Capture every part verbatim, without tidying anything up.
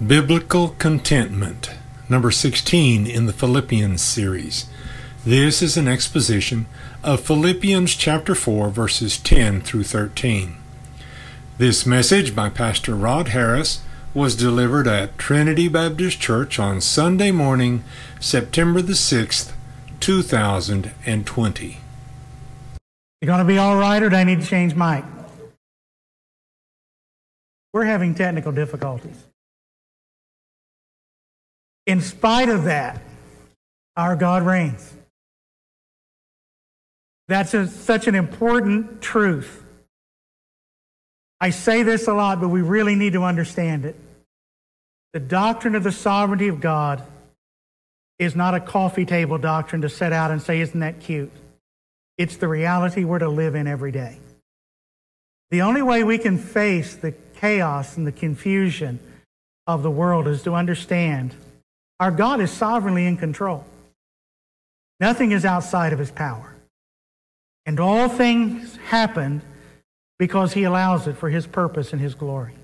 Biblical Contentment, number sixteen in the Philippians series. This is an exposition of Philippians chapter four, verses ten through thirteen. This message by Pastor Rod Harris was delivered at Trinity Baptist Church on Sunday morning, September the sixth, two thousand twenty. You going to be all right, or do I need to change mic? We're having technical difficulties. In spite of that, our God reigns. That's a, such an important truth. I say this a lot, but we really need to understand it. The doctrine of the sovereignty of God is not a coffee table doctrine to set out and say, isn't that cute? It's the reality we're to live in every day. The only way we can face the chaos and the confusion of the world is to understand our God is sovereignly in control. Nothing is outside of His power. And all things happen because He allows it for His purpose and His glory.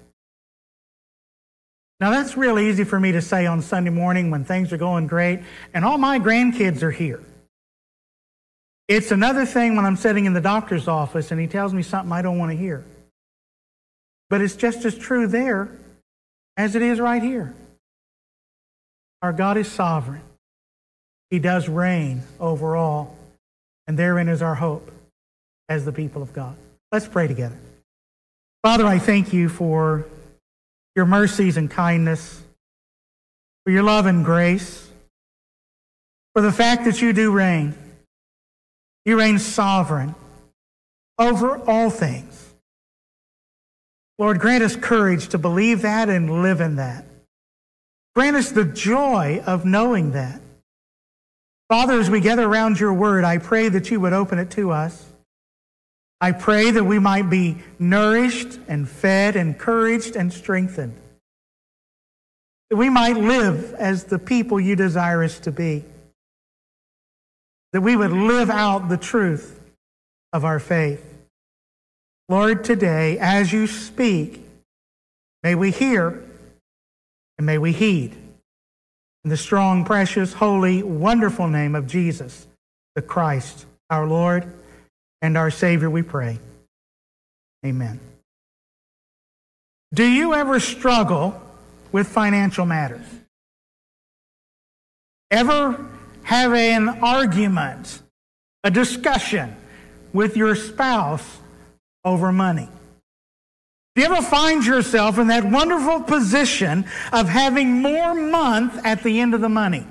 Now that's real easy for me to say on Sunday morning when things are going great and all my grandkids are here. It's another thing when I'm sitting in the doctor's office and he tells me something I don't want to hear. But it's just as true there as it is right here. Our God is sovereign. He does reign over all. And therein is our hope as the people of God. Let's pray together. Father, I thank you for your mercies and kindness, for your love and grace, for the fact that you do reign. You reign sovereign over all things. Lord, grant us courage to believe that and live in that. Grant us the joy of knowing that. Father, as we gather around your word, I pray that you would open it to us. I pray that we might be nourished and fed, encouraged and strengthened. That we might live as the people you desire us to be. That we would live out the truth of our faith. Lord, today, as you speak, may we hear and may we heed. In the strong, precious, holy, wonderful name of Jesus, the Christ, our Lord and our Savior, we pray. Amen. Do you ever struggle with financial matters? Ever have an argument, a discussion with your spouse over money? Do you ever find yourself in that wonderful position of having more month at the end of the money?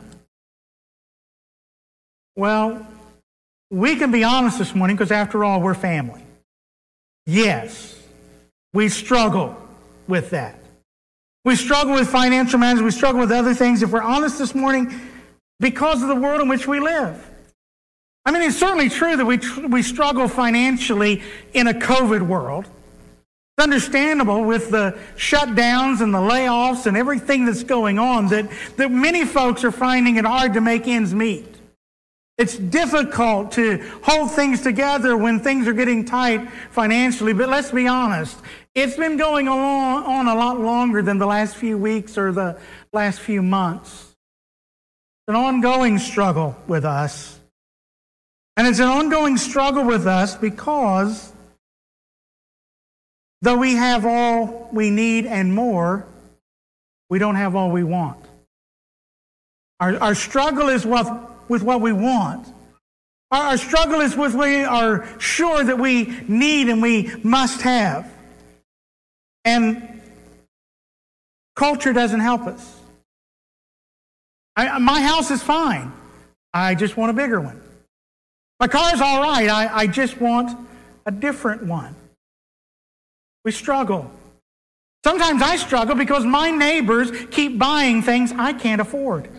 Well, we can be honest this morning because after all, we're family. Yes, we struggle with that. We struggle with financial matters. We struggle with other things, if we're honest this morning, because of the world in which we live. I mean, it's certainly true that we, tr- we struggle financially in a COVID world. It's understandable with the shutdowns and the layoffs and everything that's going on that, that many folks are finding it hard to make ends meet. It's difficult to hold things together when things are getting tight financially, but let's be honest, it's been going on, on a lot longer than the last few weeks or the last few months. It's an ongoing struggle with us. And it's an ongoing struggle with us because though we have all we need and more, we don't have all we want. Our, our struggle is with, with what we want. Our, our struggle is with what we are sure that we need and we must have. And culture doesn't help us. I, my house is fine. I just want a bigger one. My car's all right. I, I just want a different one. We struggle. Sometimes I struggle because my neighbors keep buying things I can't afford.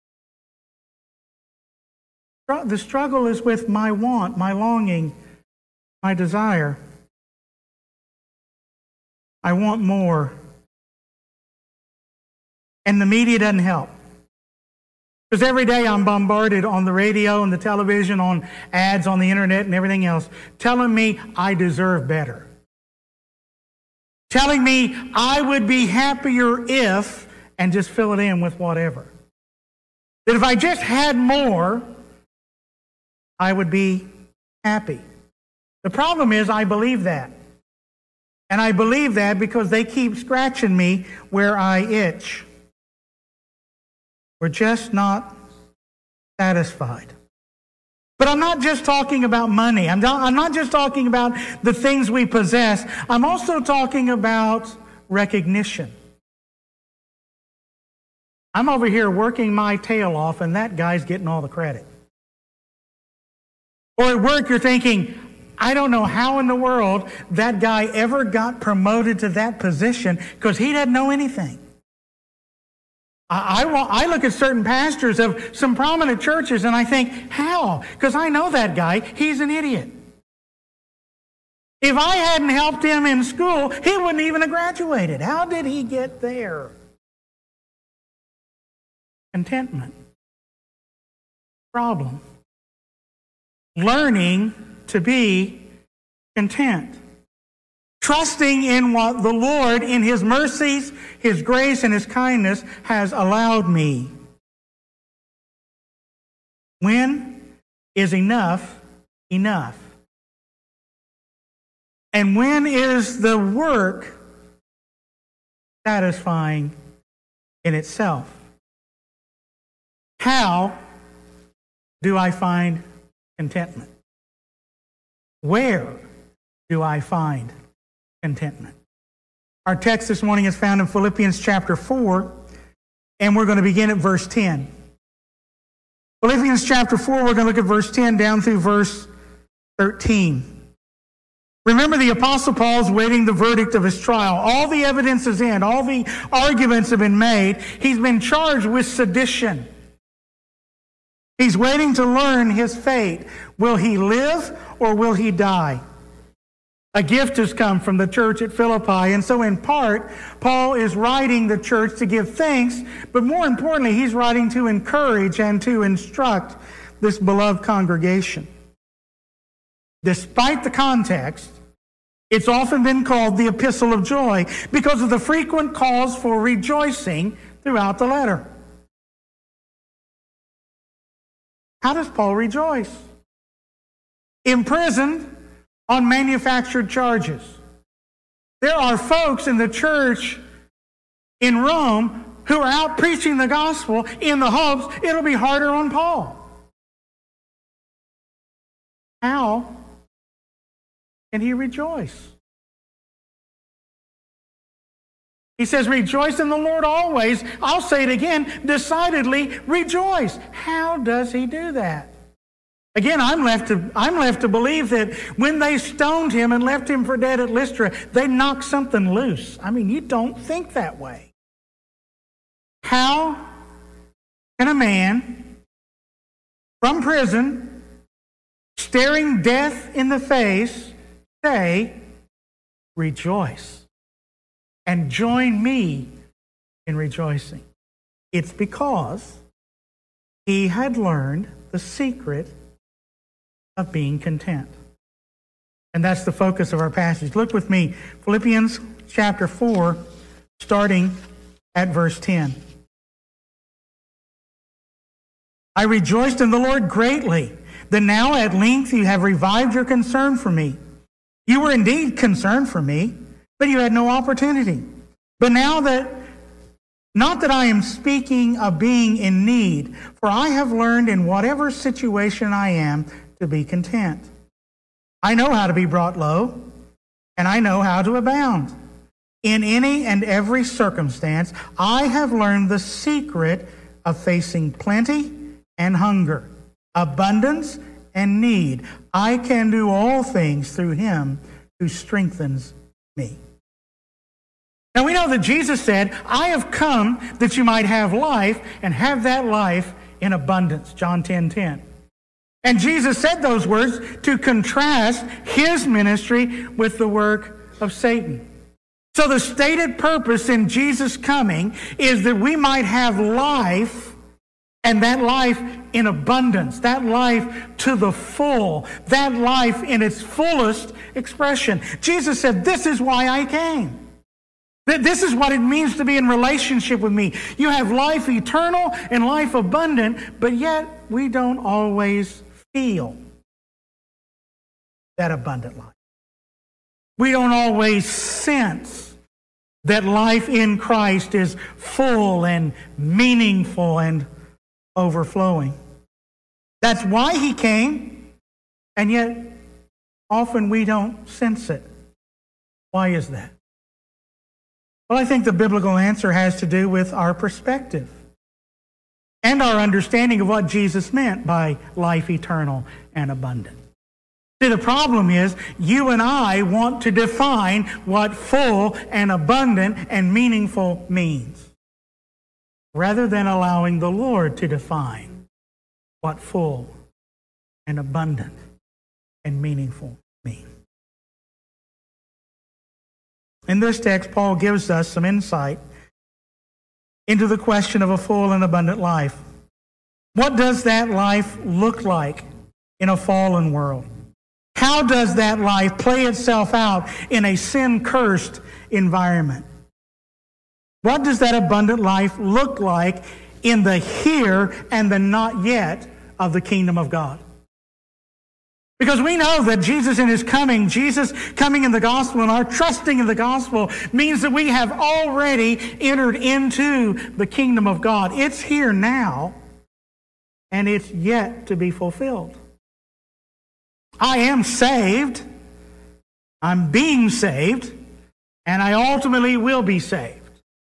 The struggle is with my want, my longing, my desire. I want more. And the media doesn't help. Because every day I'm bombarded on the radio and the television, on ads on the internet and everything else, telling me I deserve better. telling me I would be happier if, and just fill it in with whatever. That if I just had more, I would be happy. The problem is I believe that. And I believe that because they keep scratching me where I itch. We're just not satisfied. But I'm not just talking about money. I'm not, I'm not just talking about the things we possess. I'm also talking about recognition. I'm over here working my tail off, and that guy's getting all the credit. Or at work, you're thinking, I don't know how in the world that guy ever got promoted to that position because he doesn't know anything. I, I, I look at certain pastors of some prominent churches and I think, how? Because I know that guy. He's an idiot. If I hadn't helped him in school, he wouldn't even have graduated. How did he get there? Contentment. Problem. Learning to be content. Trusting in what the Lord, in His mercies, His grace, and His kindness, has allowed me. When is enough enough? And when is the work satisfying in itself? How do I find contentment? Where do I find contentment? Our text this morning is found in Philippians chapter four, and we're going to begin at verse ten. Philippians chapter four, we're going to look at verse ten down through verse thirteen. Remember, the Apostle Paul's waiting the verdict of his trial. All the evidence is in. All the arguments have been made. He's been charged with sedition. He's waiting to learn his fate. Will he live or will he die? A gift has come from the church at Philippi, and so in part, Paul is writing the church to give thanks, but more importantly, he's writing to encourage and to instruct this beloved congregation. Despite the context, it's often been called the Epistle of Joy because of the frequent calls for rejoicing throughout the letter. How does Paul rejoice? Imprisoned on manufactured charges. There are folks in the church in Rome who are out preaching the gospel in the hopes it'll be harder on Paul. How can he rejoice? He says, rejoice in the Lord always. I'll say it again, decidedly rejoice. How does he do that? Again, I'm left to, I'm left to believe that when they stoned him and left him for dead at Lystra, they knocked something loose. I mean, you don't think that way. How can a man from prison, staring death in the face, say, rejoice, and join me in rejoicing? It's because he had learned the secret of being content. And that's the focus of our passage. Look with me, Philippians chapter four, starting at verse ten. I rejoiced in the Lord greatly that now at length you have revived your concern for me. You were indeed concerned for me, but you had no opportunity. But now that, not that I am speaking of being in need, for I have learned in whatever situation I am to be content. I know how to be brought low, and I know how to abound. In any and every circumstance, I have learned the secret of facing plenty and hunger, abundance and need. I can do all things through him who strengthens me. Now we know that Jesus said, I have come that you might have life and have that life in abundance, John ten ten. And Jesus said those words to contrast his ministry with the work of Satan. So the stated purpose in Jesus' coming is that we might have life, and that life in abundance, that life to the full, that life in its fullest expression. Jesus said, this is why I came. This is what it means to be in relationship with me. You have life eternal and life abundant, but yet we don't always feel that abundant life. We don't always sense that life in Christ is full and meaningful and overflowing. That's why he came, and yet often we don't sense it. Why is that? Well, I think the biblical answer has to do with our perspective and our understanding of what Jesus meant by life eternal and abundant. See, the problem is you and I want to define what full and abundant and meaningful means, rather than allowing the Lord to define what full and abundant and meaningful means. In this text, Paul gives us some insight into the question of a full and abundant life. What does that life look like in a fallen world? How does that life play itself out in a sin-cursed environment? What does that abundant life look like in the here and the not yet of the kingdom of God? Because we know that Jesus in his coming, Jesus coming in the gospel and our trusting in the gospel means that we have already entered into the kingdom of God. It's here now, and it's yet to be fulfilled. I am saved, I'm being saved, and I ultimately will be saved.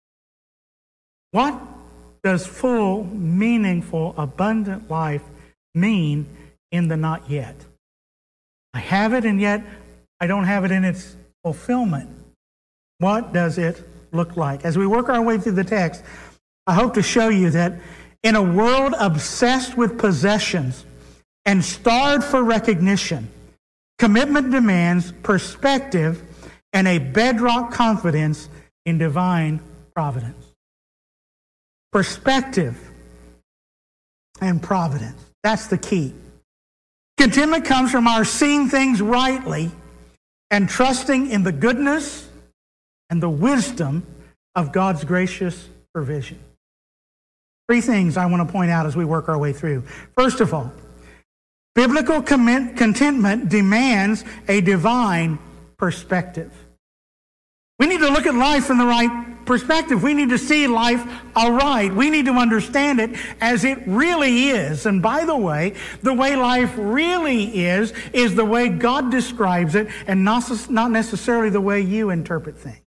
What does full, meaningful, abundant life mean in the not yet? I have it, and yet I don't have it in its fulfillment. What does it look like? As we work our way through the text, I hope to show you that in a world obsessed with possessions and starved for recognition, commitment demands perspective and a bedrock confidence in divine providence. Perspective and providence. That's the key. Contentment comes from our seeing things rightly and trusting in the goodness and the wisdom of God's gracious provision. Three things I want to point out as we work our way through. First of all, biblical contentment demands a divine perspective. We need to look at life from the right perspective. We need to see life aright. We need to understand it as it really is. And by the way, the way life really is, is the way God describes it and not, not necessarily the way you interpret things.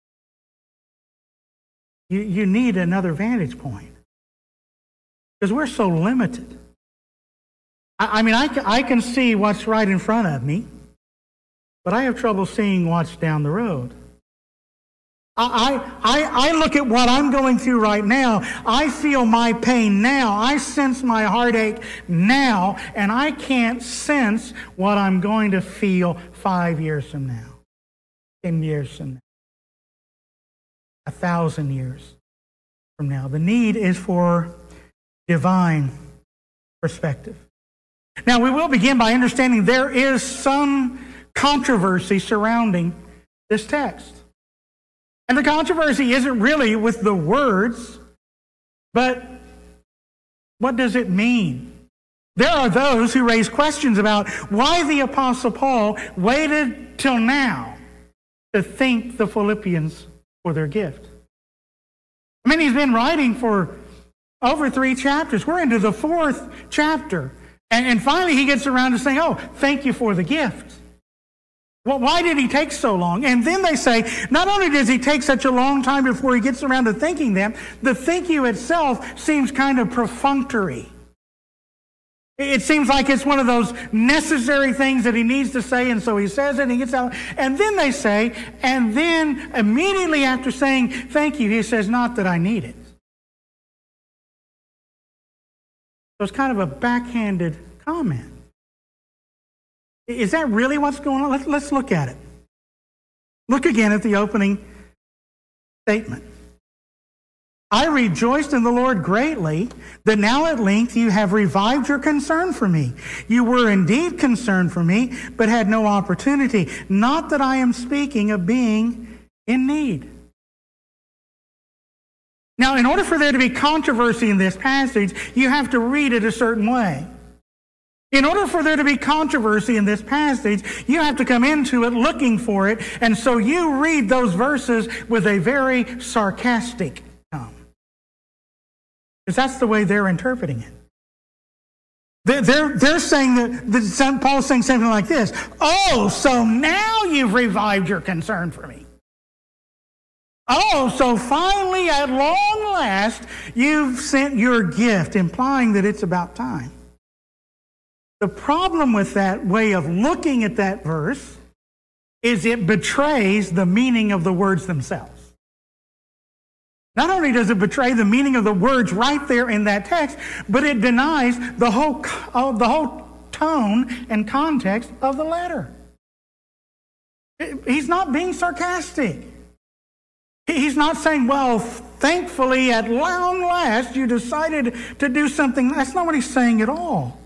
You, you need another vantage point because we're so limited. I, I mean, I, I can see what's right in front of me, but I have trouble seeing what's down the road. I, I, I look at what I'm going through right now. I feel my pain now. I sense my heartache now, and I can't sense what I'm going to feel five years from now, ten years from now, a thousand years from now. The need is for divine perspective. Now, we will begin by understanding there is some controversy surrounding this text. And the controversy isn't really with the words, but what does it mean? There are those who raise questions about why the Apostle Paul waited till now to thank the Philippians for their gift. I mean, he's been writing for over three chapters. We're into the fourth chapter. And, and finally he gets around to saying, oh, thank you for the gift. Well, why did he take so long? And then they say, not only does he take such a long time before he gets around to thanking them, the thank you itself seems kind of perfunctory. It seems like it's one of those necessary things that he needs to say, and so he says it and he gets out. And then they say, and then immediately after saying thank you, he says, not that I need it. So it's kind of a backhanded comment. Is that really what's going on? Let's, let's look at it. Look again at the opening statement. I rejoiced in the Lord greatly that now at length you have revived your concern for me. You were indeed concerned for me, but had no opportunity. Not that I am speaking of being in need. Now, in order for there to be controversy in this passage, you have to read it a certain way. In order for there to be controversy in this passage, you have to come into it looking for it, and so you read those verses with a very sarcastic tone. Because that's the way they're interpreting it. They're, they're, they're saying that, that Paul's saying something like this: oh, so now you've revived your concern for me. Oh, so finally, at long last, you've sent your gift, implying that it's about time. The problem with that way of looking at that verse is it betrays the meaning of the words themselves. Not only does it betray the meaning of the words right there in that text, but it denies the whole, uh, the whole tone and context of the letter. He's not being sarcastic. He's not saying, well, thankfully, at long last, you decided to do something. That's not what he's saying at all.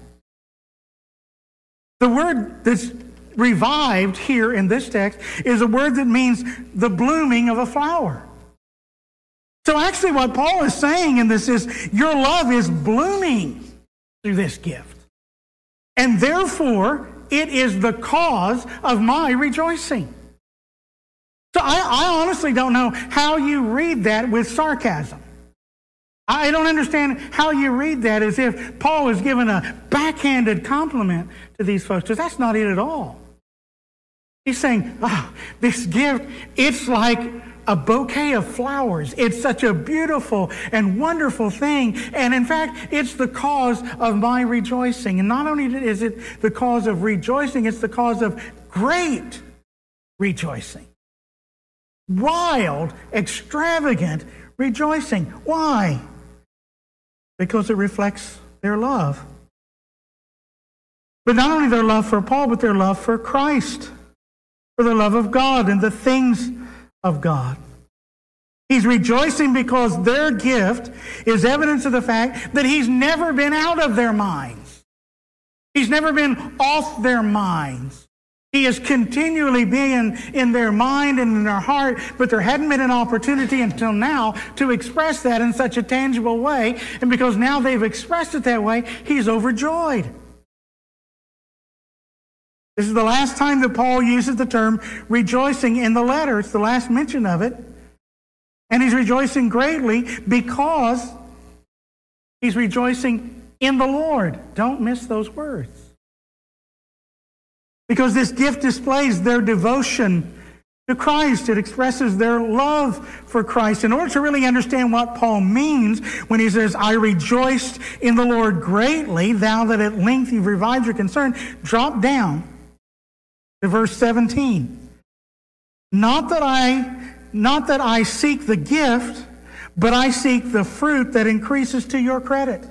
The word that's revived here in this text is a word that means the blooming of a flower. So actually what Paul is saying in this is, your love is blooming through this gift. And therefore, it is the cause of my rejoicing. So I, I honestly don't know how you read that with sarcasm. I don't understand how you read that as if Paul is giving a backhanded compliment to these folks, because that's not it at all. He's saying, oh, this gift, it's like a bouquet of flowers. It's such a beautiful and wonderful thing. And in fact, it's the cause of my rejoicing. And not only is it the cause of rejoicing, it's the cause of great rejoicing. Wild, extravagant rejoicing. Why? Because it reflects their love. But not only their love for Paul, but their love for Christ, for the love of God and the things of God. He's rejoicing because their gift is evidence of the fact that he's never been out of their minds. He's never been off their minds. He is continually being in their mind and in their heart, but there hadn't been an opportunity until now to express that in such a tangible way. And because now they've expressed it that way, he's overjoyed. This is the last time that Paul uses the term rejoicing in the letter. It's the last mention of it. And he's rejoicing greatly because he's rejoicing in the Lord. Don't miss those words. Because this gift displays their devotion to Christ. It expresses their love for Christ. In order to really understand what Paul means when he says, I rejoiced in the Lord greatly, thou that at length you've revived your concern, drop down to verse seventeen. Not that I, not that I seek the gift, but I seek the fruit that increases to your credit.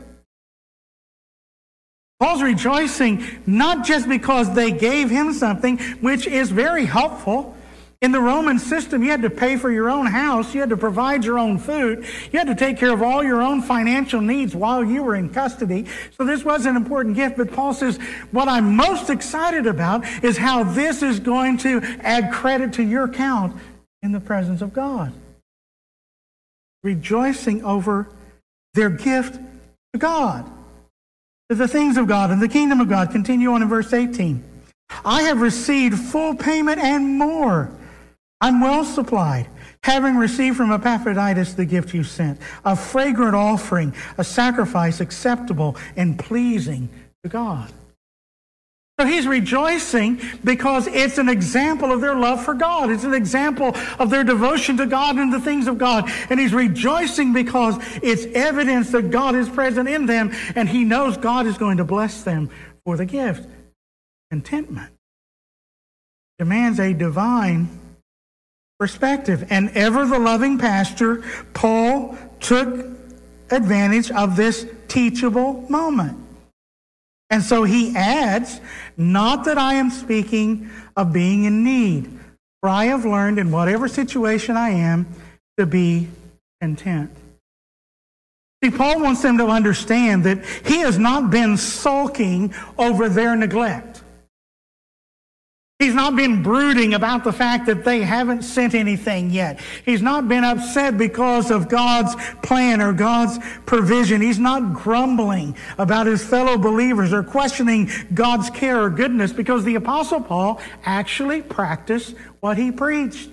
Paul's rejoicing not just because they gave him something, which is very helpful. In the Roman system, you had to pay for your own house. You had to provide your own food. You had to take care of all your own financial needs while you were in custody. So this was an important gift. But Paul says, what I'm most excited about is how this is going to add credit to your account in the presence of God. Rejoicing over their gift to God. The things of God and the kingdom of God. Continue on in verse eighteen. I have received full payment and more. I'm well supplied, having received from Epaphroditus the gift you sent, a fragrant offering, a sacrifice acceptable and pleasing to God. So he's rejoicing because it's an example of their love for God. It's an example of their devotion to God and the things of God. And he's rejoicing because it's evidence that God is present in them, and he knows God is going to bless them for the gift. Contentment demands a divine perspective. And ever the loving pastor, Paul took advantage of this teachable moment. And so he adds, not that I am speaking of being in need, for I have learned in whatever situation I am to be content. See, Paul wants them to understand that he has not been sulking over their neglect. He's not been brooding about the fact that they haven't sent anything yet. He's not been upset because of God's plan or God's provision. He's not grumbling about his fellow believers or questioning God's care or goodness, because the Apostle Paul actually practiced what he preached.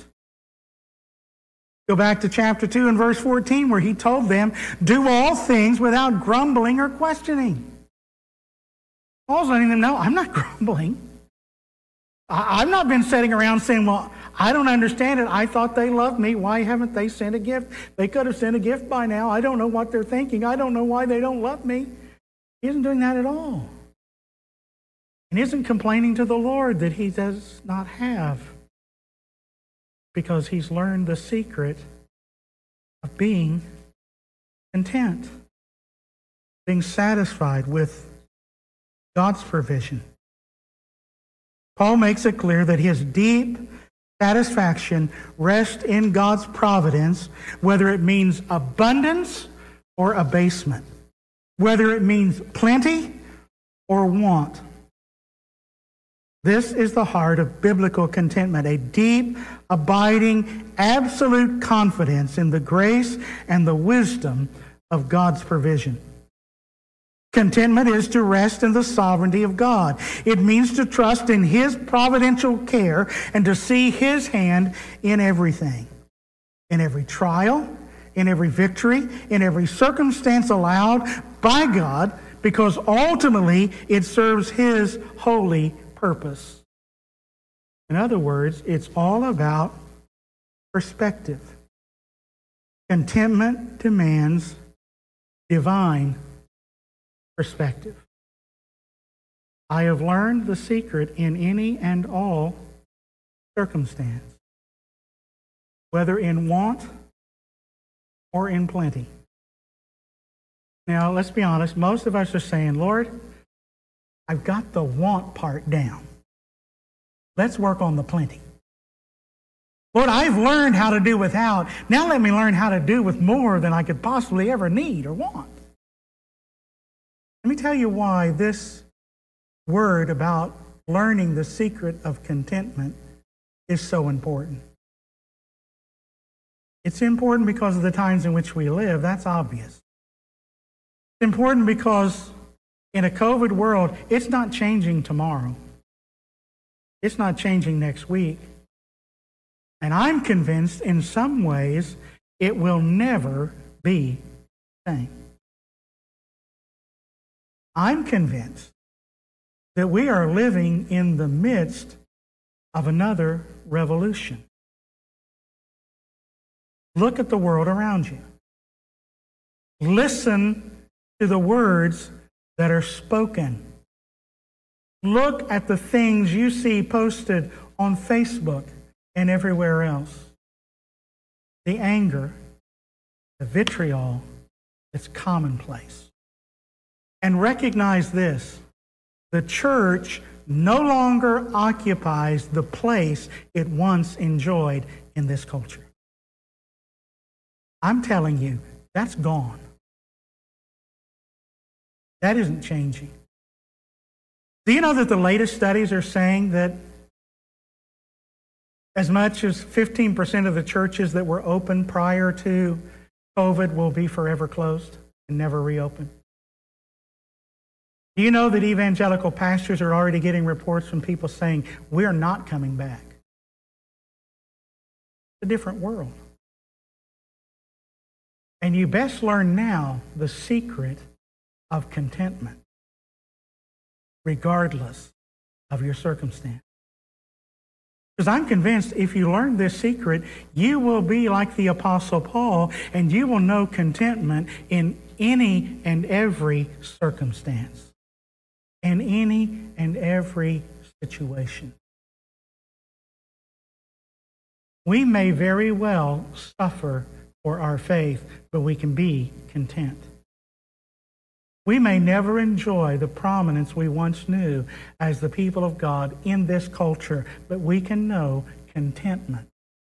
Go back to chapter two and verse fourteen, where he told them, do all things without grumbling or questioning. Paul's letting them know, I'm not grumbling. I've not been sitting around saying, well, I don't understand it. I thought they loved me. Why haven't they sent a gift? They could have sent a gift by now. I don't know what they're thinking. I don't know why they don't love me. He isn't doing that at all. And isn't complaining to the Lord that he does not have, because he's learned the secret of being content, being satisfied with God's provision. Paul makes it clear that his deep satisfaction rests in God's providence, whether it means abundance or abasement, whether it means plenty or want. This is the heart of biblical contentment, a deep, abiding, absolute confidence in the grace and the wisdom of God's provision. Contentment is to rest in the sovereignty of God. It means to trust in his providential care and to see his hand in everything. In every trial, in every victory, in every circumstance allowed by God, because ultimately it serves his holy purpose. In other words, it's all about perspective. Contentment demands divine perspective. I have learned the secret in any and all circumstance, whether in want or in plenty. Now, let's be honest, most of us are saying, Lord, I've got the want part down. Let's work on the plenty. Lord, I've learned how to do without. Now let me learn how to do with more than I could possibly ever need or want. Let me tell you why this word about learning the secret of contentment is so important. It's important because of the times in which we live. That's obvious. It's important because in a COVID world, it's not changing tomorrow. It's not changing next week. And I'm convinced in some ways it will never be the same. I'm convinced that we are living in the midst of another revolution. Look at the world around you. Listen to the words that are spoken. Look at the things you see posted on Facebook and everywhere else. The anger, the vitriol that's commonplace. And recognize this, the church no longer occupies the place it once enjoyed in this culture. I'm telling you, that's gone. That isn't changing. Do you know that the latest studies are saying that as much as fifteen percent of the churches that were open prior to COVID will be forever closed and never reopen? Do you know that evangelical pastors are already getting reports from people saying, we're not coming back? It's a different world. And you best learn now the secret of contentment, regardless of your circumstance. Because I'm convinced if you learn this secret, you will be like the Apostle Paul, and you will know contentment in any and every circumstance, in any and every situation. We may very well suffer for our faith, but we can be content. We may never enjoy the prominence we once knew as the people of God in this culture, but we can know contentment.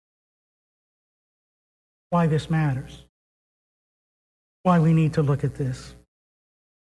Why this matters. Why we need to look at this.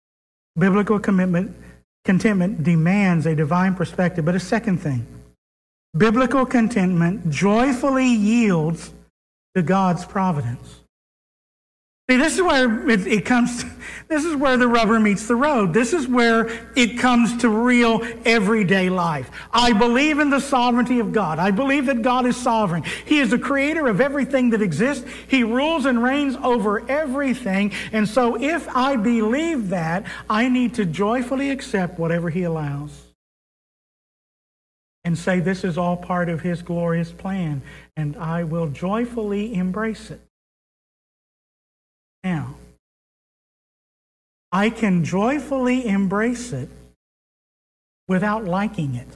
Biblical commitment, contentment demands a divine perspective, but a second thing. biblical contentment joyfully yields to God's providence. See, this is where it, it comes, to, this is where the rubber meets the road. This is where it comes to real everyday life. I believe in the sovereignty of God. I believe that God is sovereign. He is the creator of everything that exists. He rules and reigns over everything. And so if I believe that, I need to joyfully accept whatever He allows. And say this is all part of His glorious plan. And I will joyfully embrace it. Now, I can joyfully embrace it without liking it.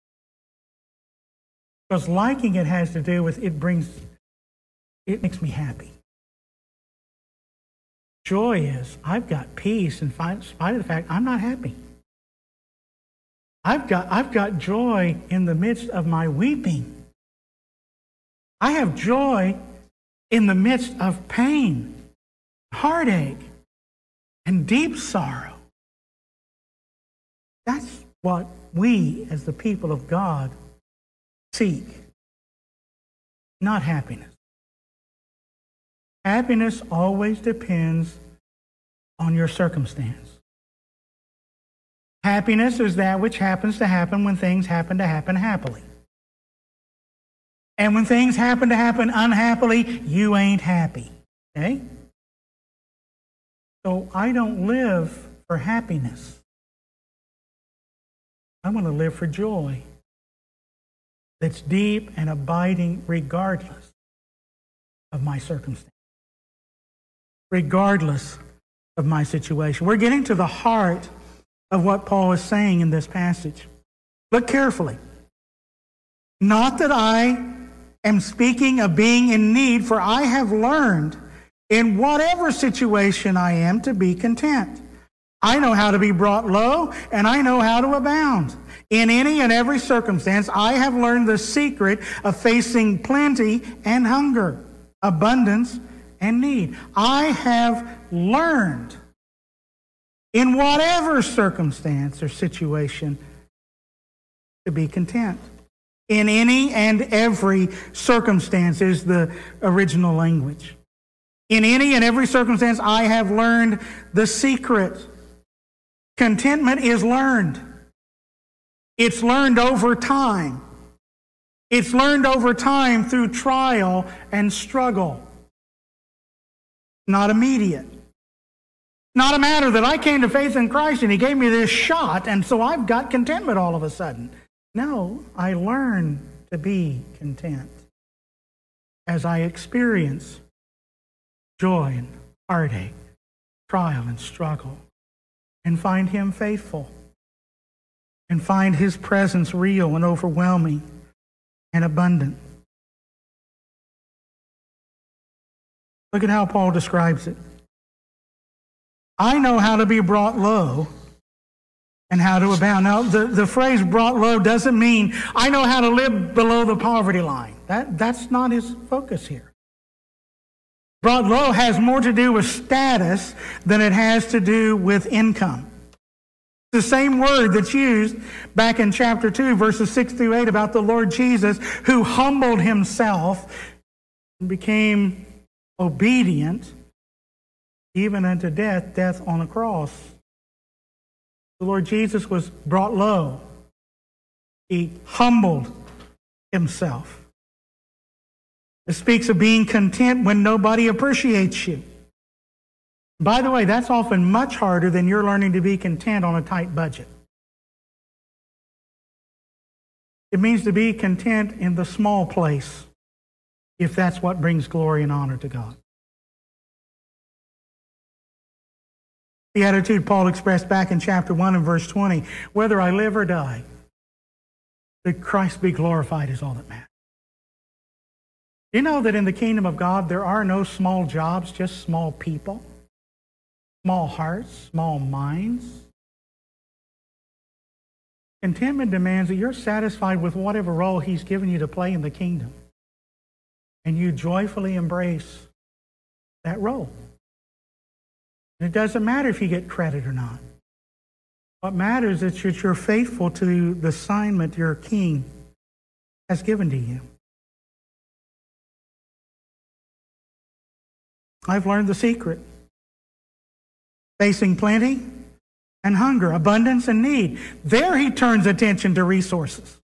Because liking it has to do with it brings, it makes me happy. Joy is, I've got peace in spite of the fact I'm not happy. I've got, I've got joy in the midst of my weeping. I have joy in the midst of pain, heartache, and deep sorrow. That's what we, as the people of God, seek. Not happiness. Happiness always depends on your circumstance. Happiness is that which happens to happen when things happen to happen happily. And when things happen to happen unhappily, you ain't happy. Okay? So I don't live for happiness. I want to live for joy that's deep and abiding regardless of my circumstance, regardless of my situation. We're getting to the heart of what Paul is saying in this passage. Look carefully. Not that I am speaking of being in need, for I have learned in whatever situation I am to be content. I know how to be brought low, and I know how to abound. In any and every circumstance, I have learned the secret of facing plenty and hunger, abundance and need. I have learned in whatever circumstance or situation to be content. In any and every circumstance is the original language. In any and every circumstance, I have learned the secret. Contentment is learned. It's learned over time. It's learned over time through trial and struggle. Not immediate. Not a matter that I came to faith in Christ and He gave me this shot and so I've got contentment all of a sudden. No, I learn to be content as I experience joy and heartache, trial and struggle, and find Him faithful, and find His presence real and overwhelming and abundant. Look at how Paul describes it. I know how to be brought low and how to abound. Now, the, the phrase brought low doesn't mean I know how to live below the poverty line. That, that's not his focus here. Brought low has more to do with status than it has to do with income. The same word that's used back in chapter two, verses six through eight about the Lord Jesus, who humbled Himself and became obedient even unto death, death on a cross. The Lord Jesus was brought low. He humbled Himself. It speaks of being content when nobody appreciates you. By the way, that's often much harder than you're learning to be content on a tight budget. It means to be content in the small place, if that's what brings glory and honor to God. The attitude Paul expressed back in chapter one and verse twenty, whether I live or die, that Christ be glorified is all that matters. You know that in the kingdom of God, there are no small jobs, just small people, small hearts, small minds. Contentment demands that you're satisfied with whatever role He's given you to play in the kingdom, and you joyfully embrace that role. And it doesn't matter if you get credit or not. What matters is that you're faithful to the assignment you're king has given to you. I've learned the secret. Facing plenty and hunger, abundance and need. There he turns attention to resources.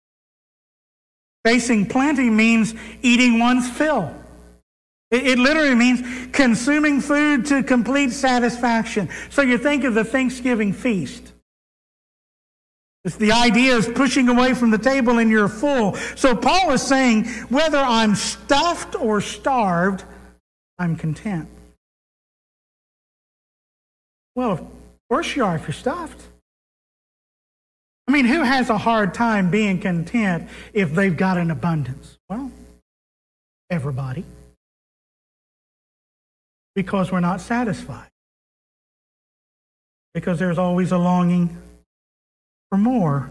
Facing plenty means eating one's fill. It, it literally means consuming food to complete satisfaction. So you think of the Thanksgiving feast. It's the idea is pushing away from the table and you're full. So Paul is saying, whether I'm stuffed or starved, I'm content. Well, of course you are if you're stuffed. I mean, who has a hard time being content if they've got an abundance? Well, everybody. Because we're not satisfied. Because there's always a longing for more.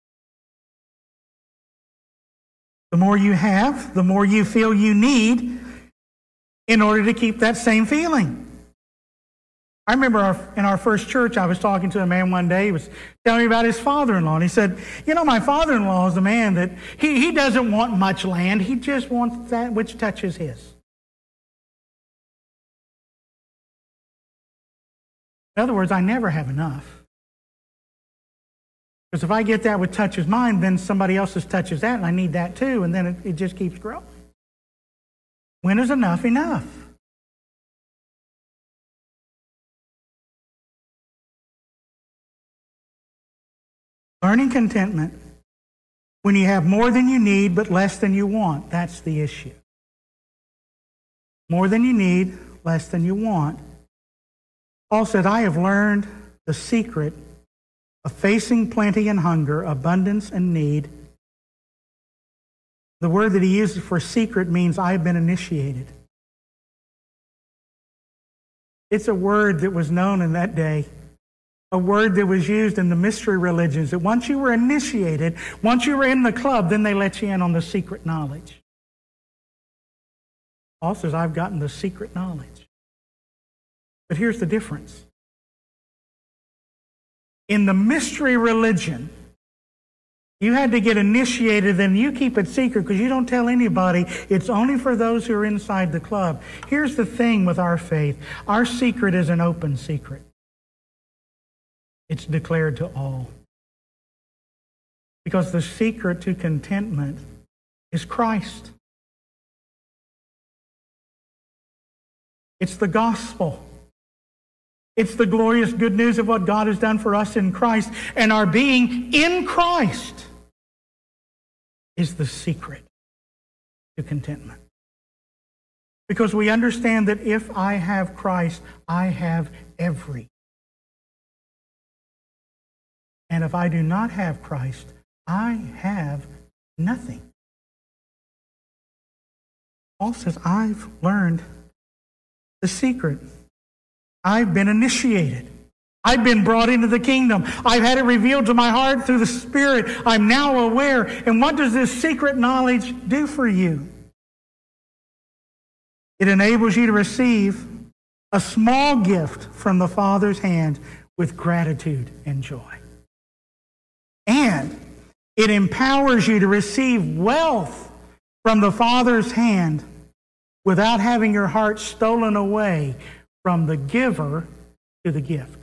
The more you have, the more you feel you need in order to keep that same feeling. I remember our, in our first church, I was talking to a man one day. He was telling me about his father-in-law. And he said, you know, my father-in-law is a man that he, he doesn't want much land. He just wants that which touches his. In other words, I never have enough. Because if I get that which touches mine, then somebody else's touches that, and I need that too, and then it, it just keeps growing. When is enough enough? Learning contentment when you have more than you need but less than you want. That's the issue. More than you need, less than you want. Paul said, I have learned the secret of facing plenty and hunger, abundance and need. The word that he uses for secret means I have been initiated. It's a word that was known in that day. A word that was used in the mystery religions, that once you were initiated, once you were in the club, then they let you in on the secret knowledge. Paul says, I've gotten the secret knowledge. But here's the difference. In the mystery religion, you had to get initiated, then you keep it secret because you don't tell anybody. It's only for those who are inside the club. Here's the thing with our faith. Our secret is an open secret. It's declared to all. Because the secret to contentment is Christ. It's the gospel. It's the glorious good news of what God has done for us in Christ. And our being in Christ is the secret to contentment. Because we understand that if I have Christ, I have everything. And if I do not have Christ, I have nothing. Paul says, I've learned the secret. I've been initiated. I've been brought into the kingdom. I've had it revealed to my heart through the Spirit. I'm now aware. And what does this secret knowledge do for you? It enables you to receive a small gift from the Father's hand with gratitude and joy. And it empowers you to receive wealth from the Father's hand without having your heart stolen away from the giver to the gift.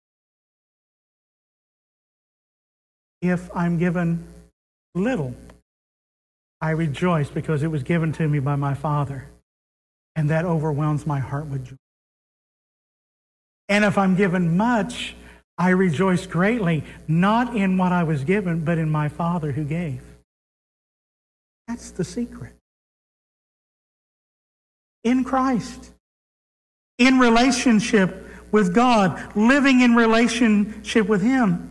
If I'm given little, I rejoice because it was given to me by my Father, and that overwhelms my heart with joy. And if I'm given much, I rejoice greatly, not in what I was given, but in my Father who gave. That's the secret. In Christ, in relationship with God, living in relationship with Him.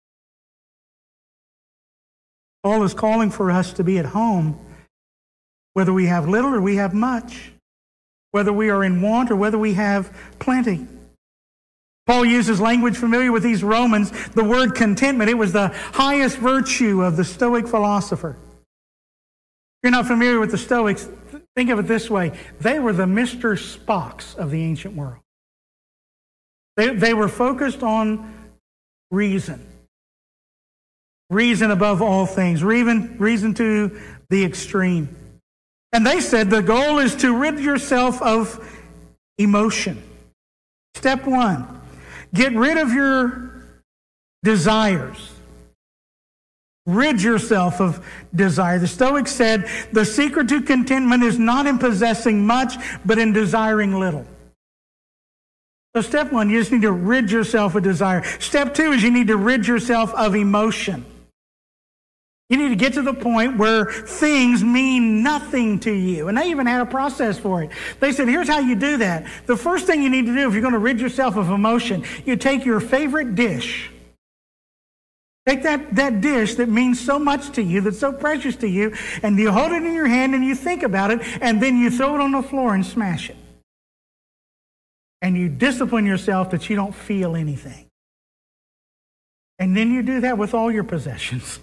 Paul is calling for us to be at home, whether we have little or we have much, whether we are in want or whether we have plenty. Paul uses language familiar with these Romans, the word contentment. It was the highest virtue of the Stoic philosopher. If you're not familiar with the Stoics, think of it this way. They were the Mister Spocks of the ancient world. They, they were focused on reason. reason above all things, reason, reason to the extreme. And they said the goal is to rid yourself of emotion. Step one, get rid of your desires. Rid yourself of desire. The Stoics said the secret to contentment is not in possessing much, but in desiring little. So step one, you just need to rid yourself of desire. Step two is you need to rid yourself of emotion. You need to get to the point where things mean nothing to you. And they even had a process for it. They said, here's how you do that. The first thing you need to do if you're going to rid yourself of emotion, you take your favorite dish. Take that, that dish that means so much to you, that's so precious to you, and you hold it in your hand and you think about it, and then you throw it on the floor and smash it. And you discipline yourself that you don't feel anything. And then you do that with all your possessions.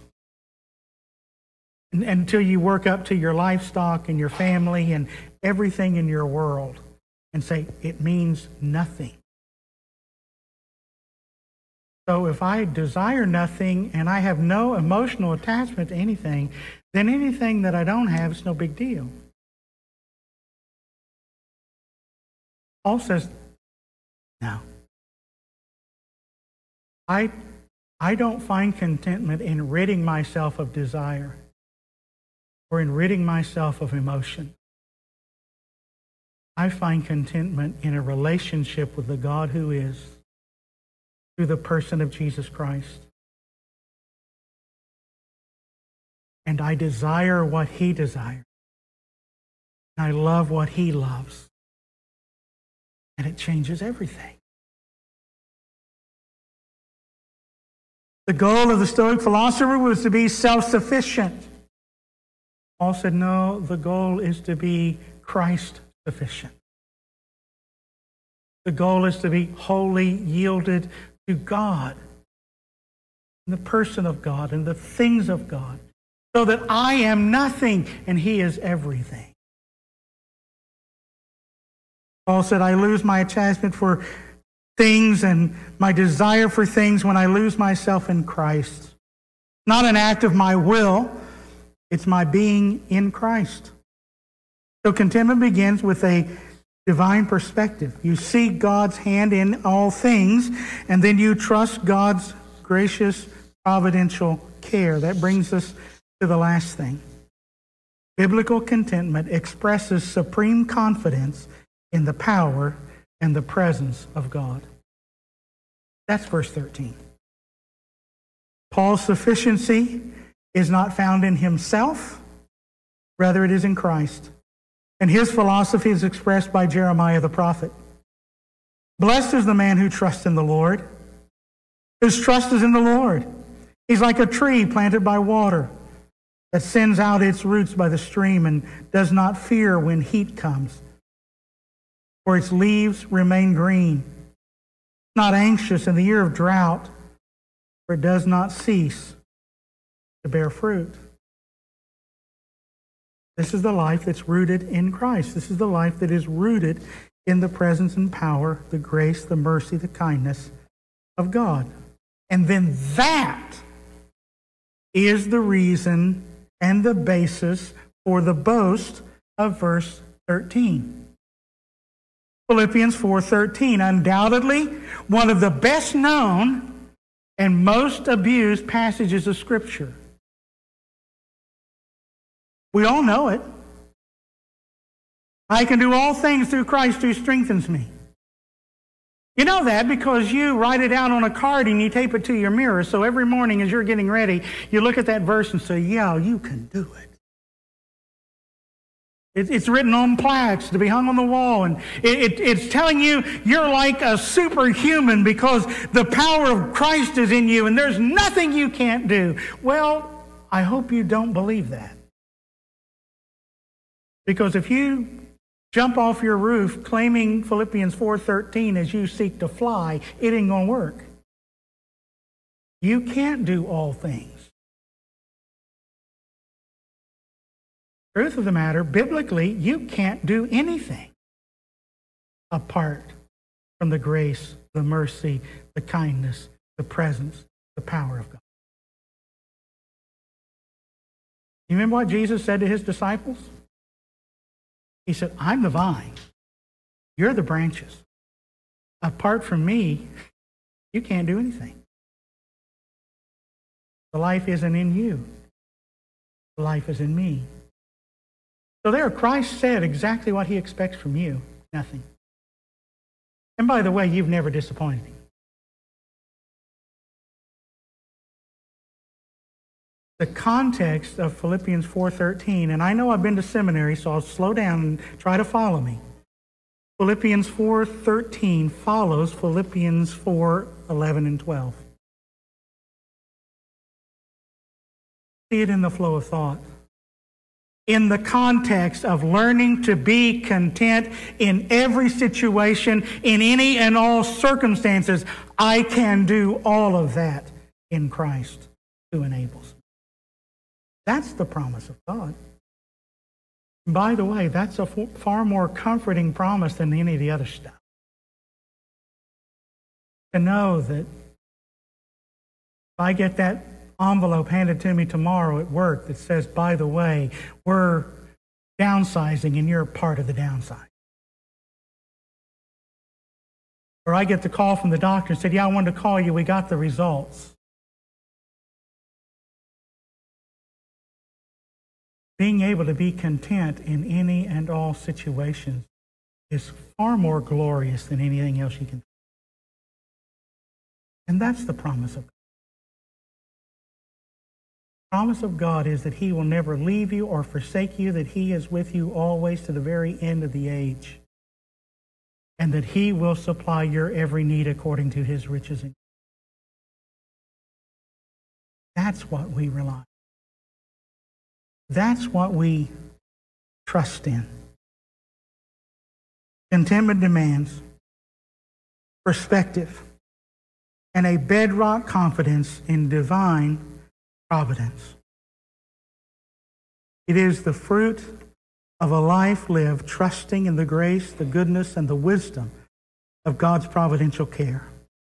And, until you work up to your livestock and your family and everything in your world and say, it means nothing. So if I desire nothing and I have no emotional attachment to anything, then anything that I don't have is no big deal. Paul says, no. I, I don't find contentment in ridding myself of desire or in ridding myself of emotion. I find contentment in a relationship with the God who is, through the person of Jesus Christ. And I desire what He desires. And I love what He loves. And it changes everything. The goal of the Stoic philosopher was to be self-sufficient. Paul said, no, the goal is to be Christ-sufficient. The goal is to be wholly yielded to God, and the person of God, and the things of God, so that I am nothing and He is everything. Paul said, I lose my attachment for things and my desire for things when I lose myself in Christ. Not an act of my will, it's my being in Christ. So contentment begins with a divine perspective. You see God's hand in all things, and then you trust God's gracious, providential care. That brings us to the last thing. Biblical contentment expresses supreme confidence in the power and the presence of God. That's verse thirteen. Paul's sufficiency is not found in himself, rather it is in Christ. And his philosophy is expressed by Jeremiah the prophet. Blessed is the man who trusts in the Lord, whose trust is in the Lord. He's like a tree planted by water that sends out its roots by the stream and does not fear when heat comes, for its leaves remain green. Not anxious in the year of drought, for it does not cease to bear fruit. This is the life that's rooted in Christ. This is the life that is rooted in the presence and power, the grace, the mercy, the kindness of God. And then that is the reason and the basis for the boast of verse thirteen. Philippians four thirteen, undoubtedly one of the best known and most abused passages of Scripture. We all know it. I can do all things through Christ who strengthens me. You know that because you write it out on a card and you tape it to your mirror. So every morning as you're getting ready, you look at that verse and say, yeah, you can do it. It's written on plaques to be hung on the wall. And it, it, it's telling you you're like a superhuman because the power of Christ is in you and there's nothing you can't do. Well, I hope you don't believe that. Because if you jump off your roof claiming Philippians four thirteen as you seek to fly, it ain't going to work. You can't do all things. Truth of the matter, biblically, you can't do anything apart from the grace, the mercy, the kindness, the presence, the power of God. You remember what Jesus said to his disciples? He said, I'm the vine. You're the branches. Apart from me, you can't do anything. The life isn't in you. The life is in me. So there, Christ said exactly what he expects from you. Nothing. And by the way, you've never disappointed him. The context of Philippians four thirteen, and I know I've been to seminary, so I'll slow down and try to follow me. Philippians four thirteen follows Philippians four eleven and twelve. See it in the flow of thought. In the context of learning to be content in every situation, in any and all circumstances, I can do all of that in Christ who enables me. That's the promise of God. By the way, that's a far more comforting promise than any of the other stuff. To know that if I get that envelope handed to me tomorrow at work that says, by the way, we're downsizing and you're part of the downside. Or I get the call from the doctor and said, yeah, I wanted to call you, we got the results. Being able to be content in any and all situations is far more glorious than anything else you can do. And that's the promise of God. The promise of God is that he will never leave you or forsake you, that he is with you always to the very end of the age, and that he will supply your every need according to his riches. That's what we rely on. That's what we trust in. Contentment demands perspective and a bedrock confidence in divine providence. It is the fruit of a life lived trusting in the grace, the goodness, and the wisdom of God's providential care.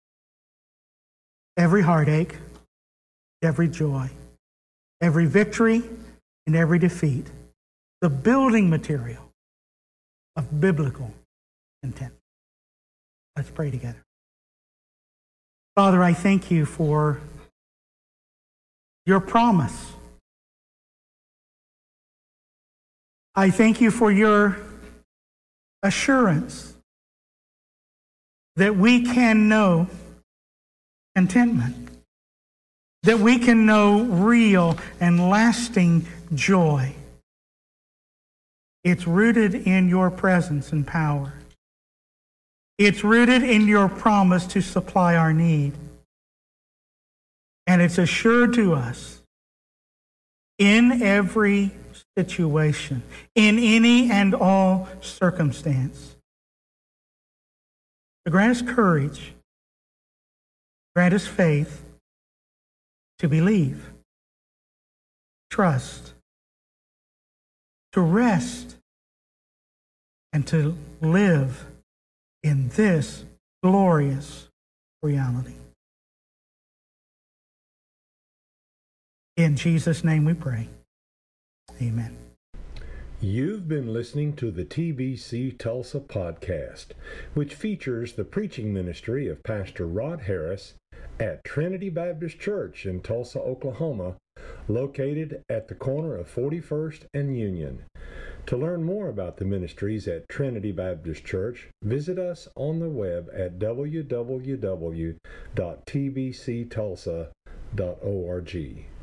Every heartache, every joy, every victory, and every defeat, the building material of biblical contentment. Let's pray together. Father, I thank you for your promise. I thank you for your assurance that we can know contentment, that we can know real and lasting joy. It's rooted in your presence and power. It's rooted in your promise to supply our need. And it's assured to us in every situation, in any and all circumstance. To grant us courage, grant us faith to believe, trust, to rest, and to live in this glorious reality. In Jesus' name we pray. Amen. You've been listening to the T B C Tulsa podcast, which features the preaching ministry of Pastor Rod Harris at Trinity Baptist Church in Tulsa, Oklahoma, located at the corner of forty-first and Union. To learn more about the ministries at Trinity Baptist Church, visit us on the web at w w w dot t b c tulsa dot org.